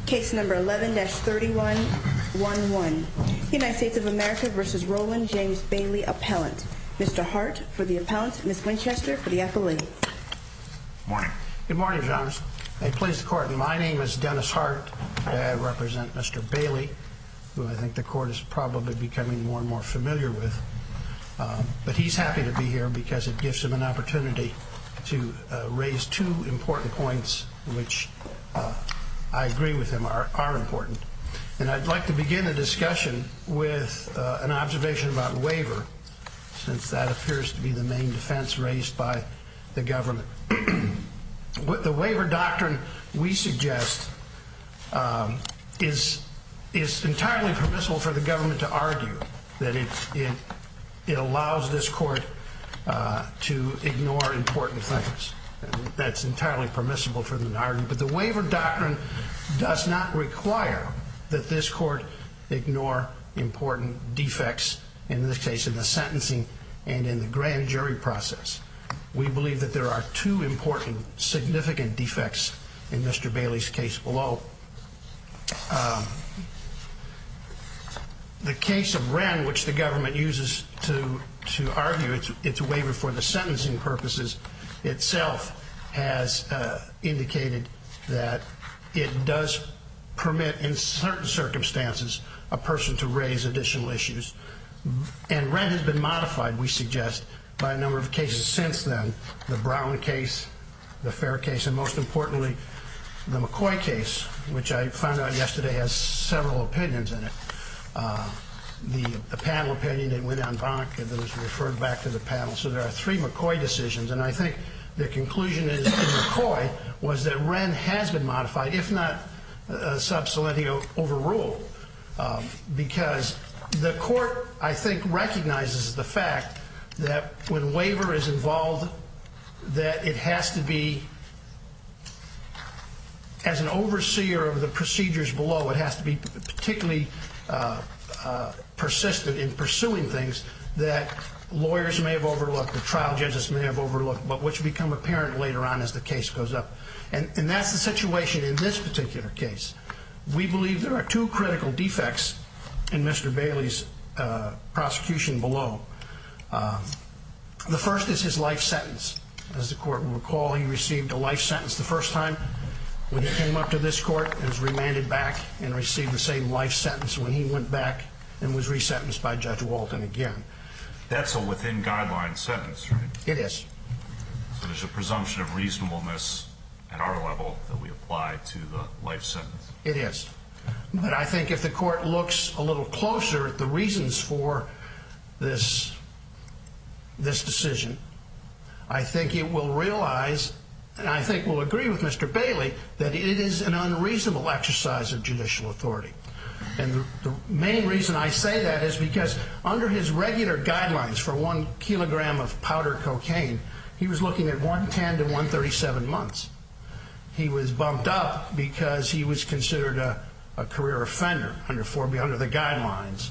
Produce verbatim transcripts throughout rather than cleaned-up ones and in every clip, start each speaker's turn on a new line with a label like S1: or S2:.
S1: Case number eleven dash thirty-one eleven. United States of America v. Roland James Bailey, appellant. Mister Hart for the appellant, Miz Winchester for the appellee.
S2: Morning.
S3: Good morning, Your Honors. May it please the Court, my name is Dennis Hart. I represent Mister Bailey, who I think the Court is probably becoming more and more familiar with. Uh, but he's happy to be here because it gives him an opportunity to uh, raise two important points which uh, I agree with him are, are important. And I'd like to begin the discussion with uh, an observation about waiver, since that appears to be the main defense raised by the government. The waiver doctrine, we suggest, um, is is entirely permissible for the government to argue that it it, it allows this court uh, to ignore important things. And that's entirely permissible for them to argue. But the waiver doctrine does not require that this court ignore important defects, in this case in the sentencing and in the grand jury process. We believe that there are two important, significant defects in Mister Bailey's case below. Um, the case of Wren, which the government uses to to argue its, its waiver for the sentencing purposes, itself has uh, indicated that it does permit, in certain circumstances, a person to raise additional issues. And Wren has been modified, we suggest, by a number of cases since then. The Brown case, the Fair case, and most importantly, the McCoy case, which I found out yesterday has several opinions in it. Uh, the, the panel opinion that went en banc that was referred back to the panel. So there are three McCoy decisions, and I think the conclusion is in McCoy was that Wren has been modified, if not uh, sub silentio overruled, um, because the court, I think, recognizes the fact that when waiver is involved, that it has to be, as an overseer of the procedures below, it has to be particularly uh, uh, persistent in pursuing things that lawyers may have overlooked, the trial judges may have overlooked, but which become apparent later on as the case goes up. And, and that's the situation in this particular case. We believe there are two critical defects in Mister Bailey's uh, prosecution below. Um, the first is his life sentence. As the court will recall, he received a life sentence the first time when he came up to this court and was remanded back, and received the same life sentence when he went back and was resentenced by Judge Walton again.
S2: That's a within guideline sentence, right?
S3: It is.
S2: So there's a presumption of reasonableness at our level that we apply to the life sentence.
S3: It is. But I think if the court looks a little closer at the reasons for this, this decision, I think it will realize, and I think will agree with Mister Bailey, that it is an unreasonable exercise of judicial authority. And the, the main reason I say that is because under his regular guidelines for one kilogram of powder cocaine, he was looking at one ten to one thirty-seven months. He was bumped up because he was considered a, a career offender under four B under the guidelines.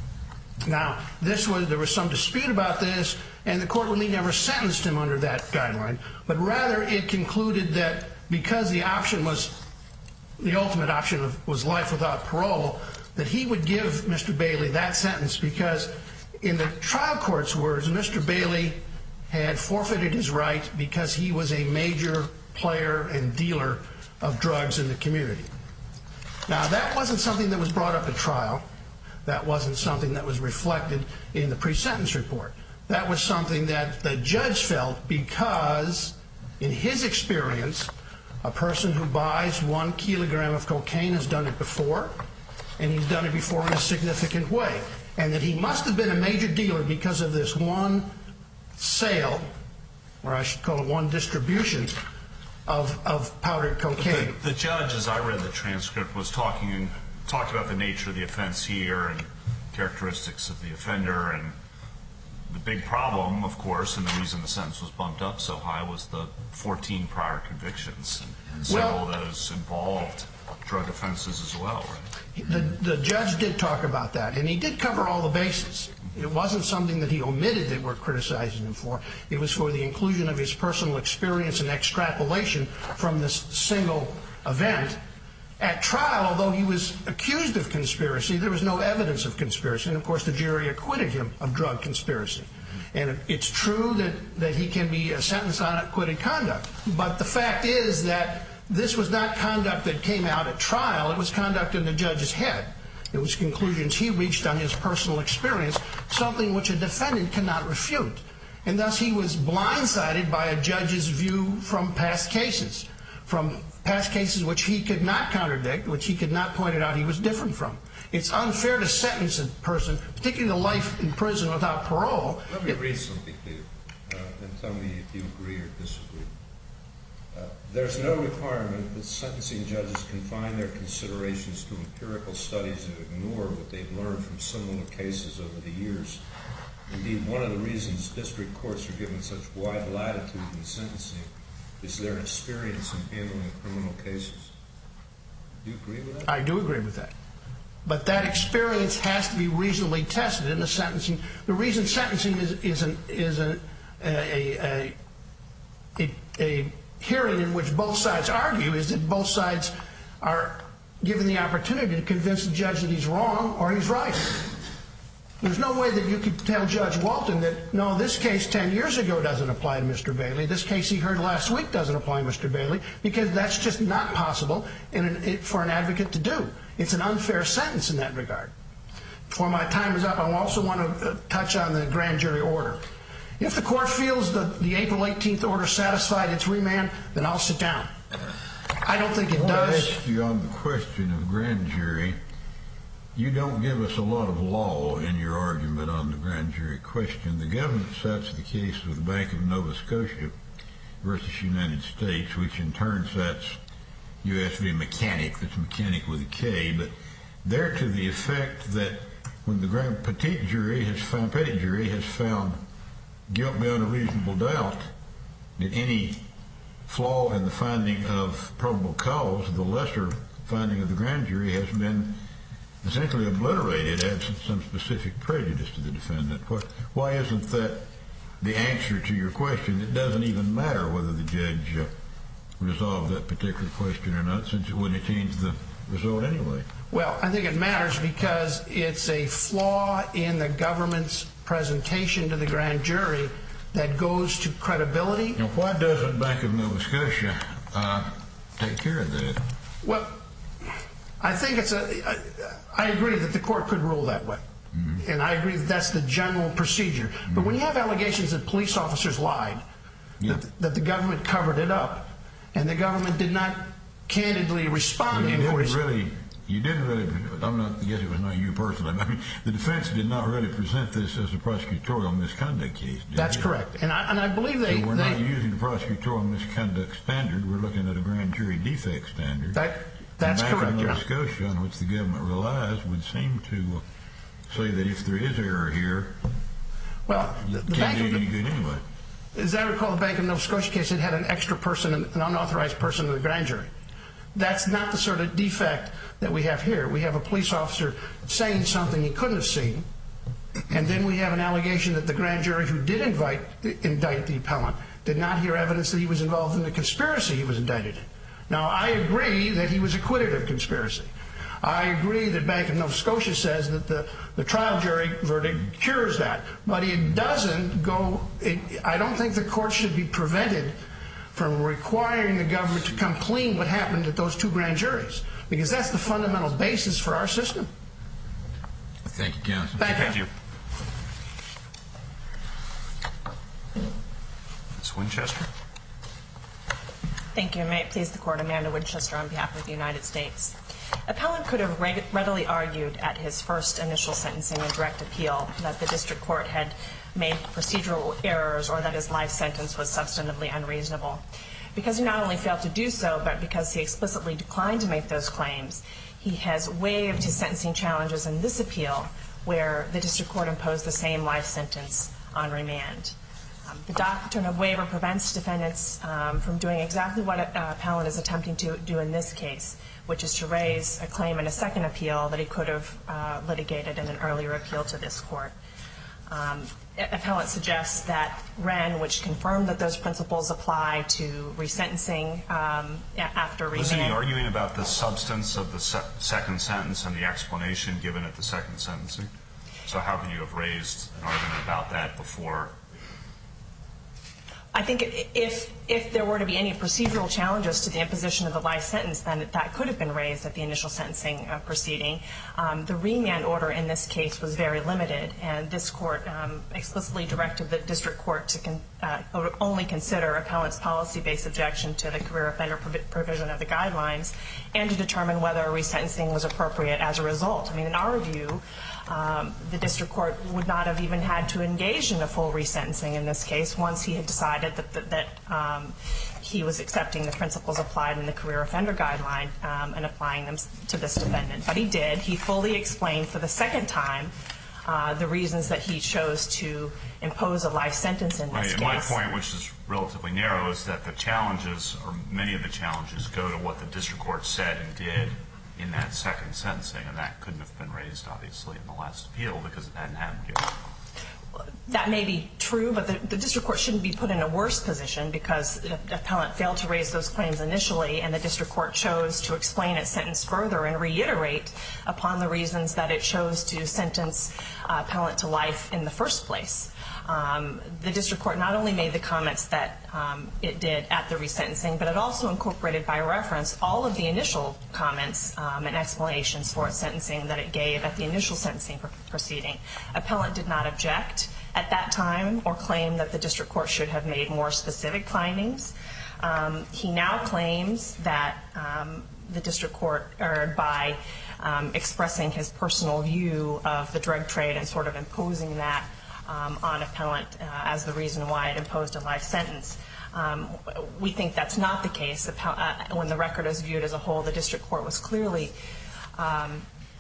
S3: Now, this was there was some dispute about this, and the court really never sentenced him under that guideline, but rather it concluded that because the option was, the ultimate option of, was life without parole, that he would give Mister Bailey that sentence because, in the trial court's words, Mister Bailey had forfeited his right because he was a major player and dealer of drugs in the community. Now, that wasn't something that was brought up at trial. That wasn't something that was reflected in the pre-sentence report. That was something that the judge felt because, in his experience, a person who buys one kilogram of cocaine has done it before, and he's done it before in a significant way, and that he must have been a major dealer because of this one sale, or I should call it one distribution, of, of powdered cocaine.
S2: The, the judge, as I read the transcript, was talking talked about the nature of the offense here and characteristics of the offender, and the big problem, of course, and the reason the sentence was bumped up so high was the fourteen prior convictions, and several well, of those involved drug offenses as well, right?
S3: The, the judge did talk about that, and he did cover all the bases. It wasn't something that he omitted that we're criticizing him for. It was for the inclusion of his personal experience and extrapolation from this single event At trial, although he was accused of conspiracy, there was no evidence of conspiracy. And, of course, the jury acquitted him of drug conspiracy. And it's true that, that he can be sentenced on acquitted conduct. But the fact is that this was not conduct that came out at trial. It was conduct in the judge's head. It was conclusions he reached on his personal experience, something which a defendant cannot refute. And thus he was blindsided by a judge's view from past cases, from past cases which he could not contradict, which he could not point it out he was different from. It's unfair to sentence a person, particularly to life in prison without parole.
S4: Let me read something to you uh, and tell me if you agree or disagree. Uh, there's no requirement that sentencing judges confine their considerations to empirical studies and ignore what they've learned from similar cases over the years. Indeed, one of the reasons district courts are given such wide latitude in sentencing is their experience in handling criminal cases. Do you agree with that?
S3: I do agree with that. But that experience has to be reasonably tested in the sentencing. The reason sentencing is, is, an, is a, a, a, a, a hearing in which both sides argue is that both sides are given the opportunity to convince the judge that he's wrong or he's right. There's no way that you could tell Judge Walton that, no, this case ten years ago doesn't apply to Mister Bailey. This case he heard last week doesn't apply to Mister Bailey, because that's just not possible in an, it, for an advocate to do. It's an unfair sentence in that regard. Before my time is up, I also want to uh, touch on the grand jury order. If the court feels that the April eighteenth order satisfied its remand, then I'll sit down. I don't think it
S5: I
S3: does.
S5: want to ask you on the question of grand jury. You don't give us a lot of law in your argument on the grand jury question. The government cites the case of the Bank of Nova Scotia versus United States, which in turn cites U S v. Mechanic, that's Mechanic with a K, but they're to the effect that when the grand petite jury has found, petit jury has found guilt beyond a reasonable doubt, that any flaw in the finding of probable cause, the lesser finding of the grand jury, has been essentially obliterated, absent some specific prejudice to the defendant. Why isn't that the answer to your question? It doesn't even matter whether the judge uh, resolved that particular question or not, since it wouldn't change the result anyway.
S3: Well, I think it matters because it's a flaw in the government's presentation to the grand jury that goes to credibility.
S5: Now, why doesn't Bank of Nova Scotia uh, take care of that?
S3: Well, I think it's a, I, I agree that the court could rule that way. Mm-hmm. And I agree that that's the general procedure. Mm-hmm. But when you have allegations that police officers lied, yeah. that, that the government covered it up, and the government did not candidly respond
S5: well,
S3: to inquiries.
S5: Didn't really, you didn't really, I'm not, I guess it was not you personally, I mean, the defense did not really present this as a prosecutorial misconduct case, did
S3: That's
S5: it?
S3: correct. And I, and I believe they...
S5: So we're
S3: they,
S5: not using the prosecutorial misconduct standard, we're looking at a grand jury defect standard.
S3: That, That's
S5: Bank
S3: correct,
S5: of
S3: Your
S5: Nova
S3: Honor.
S5: Scotia, on which the government relies, would seem to say that if there is error here,
S3: well, the, the
S5: can't
S3: Bank
S5: do
S3: of,
S5: any good anyway.
S3: As I recall, the Bank of Nova Scotia case, it had an extra person, an unauthorized person in the grand jury. That's not the sort of defect that we have here. We have a police officer saying something he couldn't have seen, and then we have an allegation that the grand jury who did invite, indict the appellant did not hear evidence that he was involved in the conspiracy he was indicted in. Now, I agree that he was acquitted of conspiracy. I agree that Bank of Nova Scotia says that the, the trial jury verdict cures that. But it doesn't go, it, I don't think the court should be prevented from requiring the government to come clean what happened at those two grand juries, because that's the fundamental basis for our system.
S5: Thank you, counsel.
S3: Thank,
S2: Thank
S3: you.
S2: you. Miz Winchester.
S6: Thank you. May it please the Court, Amanda Winchester on behalf of the United States. Appellant could have readily argued at his first initial sentencing and direct appeal that the district court had made procedural errors or that his life sentence was substantively unreasonable. Because he not only failed to do so, but because he explicitly declined to make those claims, he has waived his sentencing challenges in this appeal, where the district court imposed the same life sentence on remand. Um, the doctrine of waiver prevents defendants um, from doing exactly what uh, appellant is attempting to do in this case, which is to raise a claim in a second appeal that he could have uh, litigated in an earlier appeal to this court. Um, appellant suggests that Wren, which confirmed that those principles apply to resentencing um, after remand.
S2: Wasn't he arguing about the substance of the se second sentence and the explanation given at the second sentencing? So how could you have raised an argument about that before?
S6: I think if if there were to be any procedural challenges to the imposition of the life sentence, then that could have been raised at the initial sentencing uh, proceeding. Um, the remand order in this case was very limited, and this court um, explicitly directed the district court to con uh, only consider appellant's policy-based objection to the career offender prov provision of the guidelines, and to determine whether a resentencing was appropriate as a result. I mean, in our view, Um, the district court would not have even had to engage in a full resentencing in this case once he had decided that, that, that um, he was accepting the principles applied in the career offender guideline um, and applying them to this defendant. But he did. He fully explained for the second time uh, the reasons that he chose to impose a life sentence in this
S2: right,
S6: case.
S2: My point, which is relatively narrow, is that the challenges, or many of the challenges, go to what the district court said and did in that second sentencing, and that couldn't have been raised, obviously, in the last appeal because it hadn't happened yet.
S6: That may be true, but the, the district court shouldn't be put in a worse position because the appellant failed to raise those claims initially, and the district court chose to explain its sentence further and reiterate upon the reasons that it chose to sentence uh, appellant to life in the first place. Um, the district court not only made the comments that um, it did at the resentencing, but it also incorporated by reference all of the initial comments um, and explanations for its sentencing that it gave at the initial sentencing pr proceeding. Appellant did not object at that time or claim that the district court should have made more specific findings. Um, he now claims that um, the district court erred by um, expressing his personal view of the drug trade and sort of imposing that Um, on appellant uh, as the reason why it imposed a life sentence. Um, we think that's not the case. Uh, when the record is viewed as a whole, the district court was clearly um,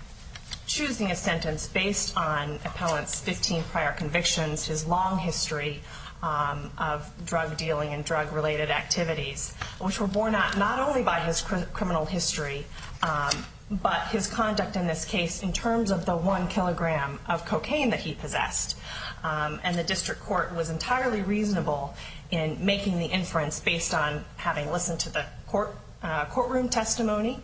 S6: choosing a sentence based on appellant's fifteen prior convictions, his long history um, of drug dealing and drug-related activities, which were borne out not only by his cr criminal history, um, but his conduct in this case in terms of the one kilogram of cocaine that he possessed. Um, and the district court was entirely reasonable in making the inference based on having listened to the court, uh, courtroom testimony,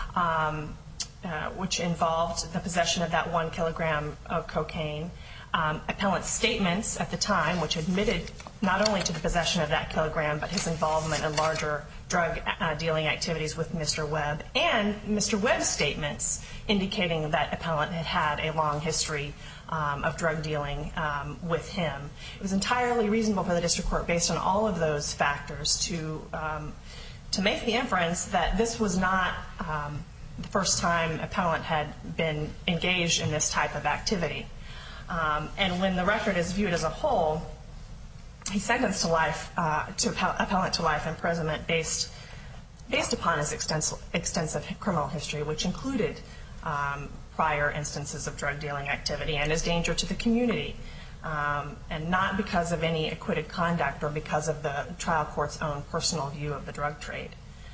S6: um, uh, which involved the possession of that one kilogram of cocaine, um, appellant's statements at the time, which admitted not only to the possession of that kilogram, but his involvement in larger drug uh, dealing activities with Mister Webb, and Mister Webb's statements indicating that appellant had had a long history um, of drug dealing um, with him. It was entirely reasonable for the district court, based on all of those factors, to um, to make the inference that this was not um, the first time appellant had been engaged in this type of activity. Um, and when the record is viewed as a whole, he sentenced to life, uh, to appellant to life imprisonment based based upon his extensive, extensive criminal history, which included um, prior instances of drug dealing activity and his danger to the community, um, and not because of any acquitted conduct or because of the trial court's own personal view of the drug trade.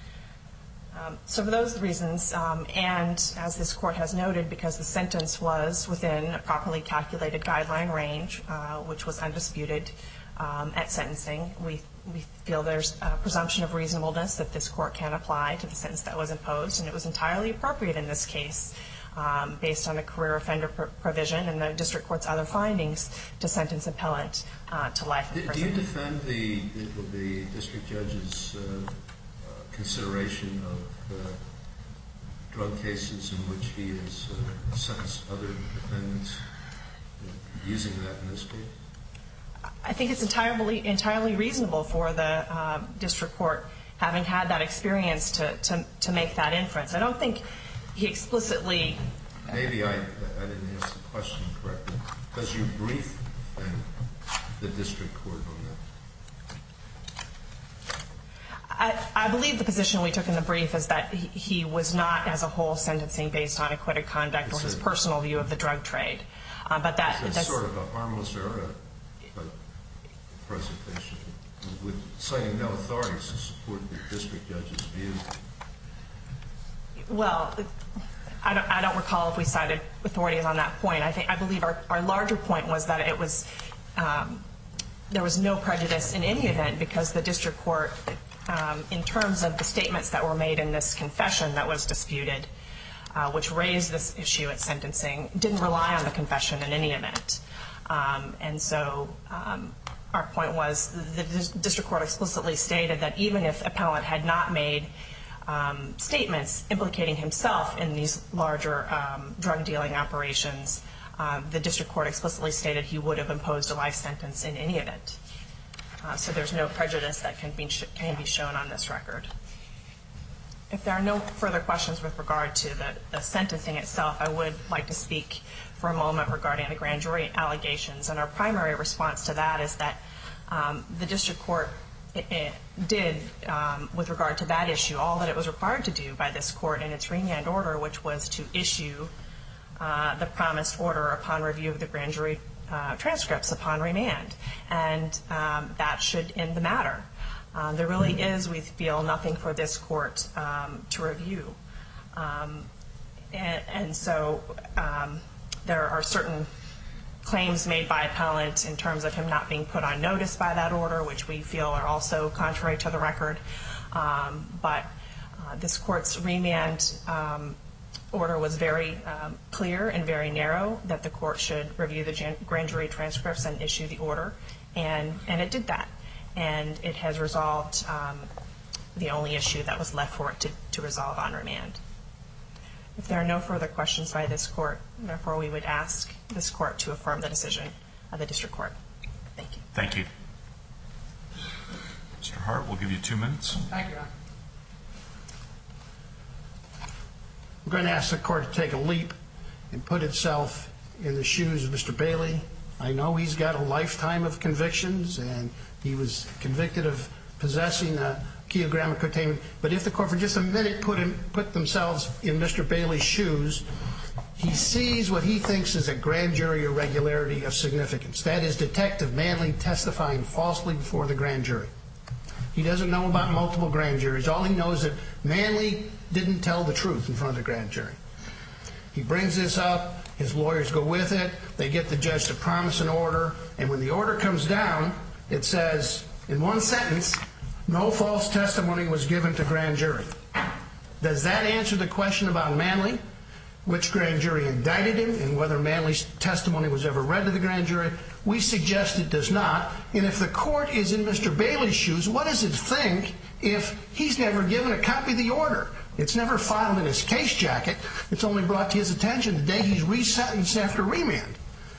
S6: Um, so for those reasons, um, and as this court has noted, because the sentence was within a properly calculated guideline range, uh, which was undisputed um, at sentencing, we, we feel there's a presumption of reasonableness that this court can apply to the sentence that was imposed, and it was entirely appropriate in this case, um, based on the career offender pr provision and the district court's other findings, to sentence appellant uh, to life in prison.
S4: Do you defend the, the, the district judge's uh, consideration of uh, drug cases in which he has uh, sentenced other defendants, uh, using that in this case?
S6: I think it's entirely entirely reasonable for the uh, district court, having had that experience, to, to to make that inference. I don't think he explicitly.
S4: Maybe I I didn't ask the question correctly. Does you brief the district court on that?
S6: I, I believe the position we took in the brief is that he, he was not, as a whole, sentencing based on acquitted conduct it's or his a, personal view of the drug trade. Uh, but that
S4: it's
S6: that's
S4: sort of a harmless error presentation, with citing no authorities to support the district judge's view.
S6: Well, I don't, I don't recall if we cited authorities on that point. I think I believe our, our larger point was that it was um, there was no prejudice in any event because the district court, um, in terms of the statements that were made in this confession that was disputed, uh, which raised this issue at sentencing, didn't rely on the confession in any event. Um, and so um, our point was the district court explicitly stated that even if appellant had not made um, statements implicating himself in these larger um, drug dealing operations, uh, the district court explicitly stated he would have imposed a life sentence in any event. Uh, so there's no prejudice that can be sh- can be shown on this record. If there are no further questions with regard to the, the sentencing itself, I would like to speak for a moment regarding the grand jury allegations. And our primary response to that is that um, the district court it, it did, um, with regard to that issue, all that it was required to do by this court in its remand order, which was to issue uh, the promised order upon review of the grand jury uh, transcripts upon remand. And um, that should end the matter. Uh, there really is, we feel, nothing for this court um, to review. Um, and, and so um, there are certain claims made by appellant in terms of him not being put on notice by that order, which we feel are also contrary to the record. Um, but uh, this court's remand um, order was very um, clear and very narrow, that the court should review the grand jury transcripts and issue the order, and, and it did that. And it has resolved um, the only issue that was left for it to, to resolve on remand. If there are no further questions by this court, therefore we would ask this court to affirm the decision of the district court. Thank you.
S2: Thank you. Mister Hart, we'll give you two minutes.
S3: Thank you, Your Honor. I'm going to ask the court to take a leap and put itself in the shoes of Mister Bailey. I know he's got a lifetime of convictions, and he was convicted of possessing a kilogram of cocaine. But if the court for just a minute put him, put themselves in Mister Bailey's shoes, he sees what he thinks is a grand jury irregularity of significance. That is Detective Manley testifying falsely before the grand jury. He doesn't know about multiple grand juries. All he knows is that Manley didn't tell the truth in front of the grand jury. He brings this up. His lawyers go with it. They get the judge to promise an order. And when the order comes down, it says, in one sentence, no false testimony was given to grand jury. Does that answer the question about Manley? Which grand jury indicted him and whether Manley's testimony was ever read to the grand jury? We suggest it does not. And if the court is in Mister Bailey's shoes, what does it think if he's never given a copy of the order? It's never filed in his case jacket. It's only brought to his attention the day he's resentenced after remand.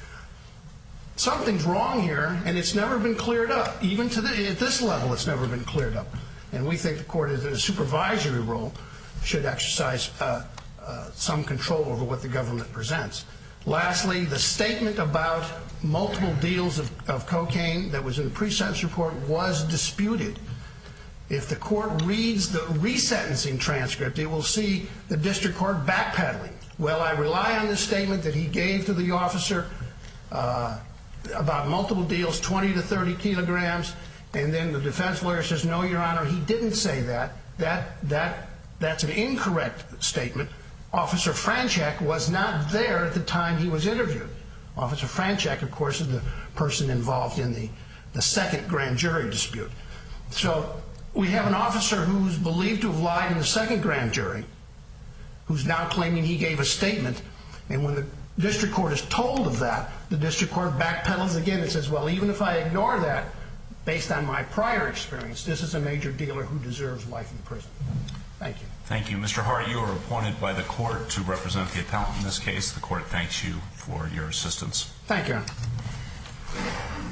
S3: Something's wrong here, and it's never been cleared up. Even to the, at this level, it's never been cleared up. And we think the court, in a supervisory role, should exercise uh, uh, some control over what the government presents. Lastly, the statement about multiple deals of, of cocaine that was in the pre-sentence report was disputed. If the court reads the resentencing transcript, it will see the district court backpedaling. Well, I rely on this statement that he gave to the officer uh, about multiple deals, twenty to thirty kilograms, and then the defense lawyer says, no, Your Honor, he didn't say that. That, that, that's an incorrect statement. Officer Franchek was not there at the time he was interviewed. Officer Franchek, of course, is the person involved in the, the second grand jury dispute. So we have an officer who's believed to have lied in the second grand jury, who's now claiming he gave a statement, and when the district court is told of that, the district court backpedals again and says, well, even if I ignore that, based on my prior experience, this is a major dealer who deserves life in prison. Thank you.
S2: Thank you. Mister Hart, you are appointed by the court to represent the appellant in this case. The court thanks you for your assistance.
S3: Thank you, Your Honor.